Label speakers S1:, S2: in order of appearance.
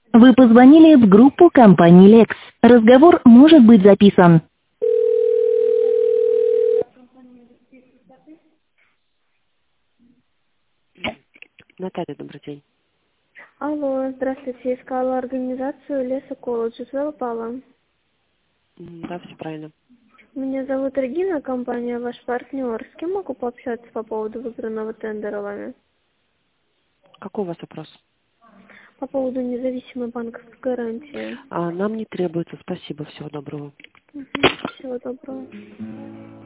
S1: Вы позвонили в группу компании Lex. Разговор может быть записан.
S2: Наталья, добрый день.
S3: Алло, здравствуйте, я искала организацию Леса Колледж. Уже попала.
S2: Да, все правильно.
S3: Меня зовут Регина, компания ваш партнер. С кем могу пообщаться по поводу выигранного тендера вами?
S2: Какой у вас вопрос?
S3: По поводу независимой банковской гарантии.
S2: Нам не требуется. Спасибо. Всего доброго.
S3: Всего доброго.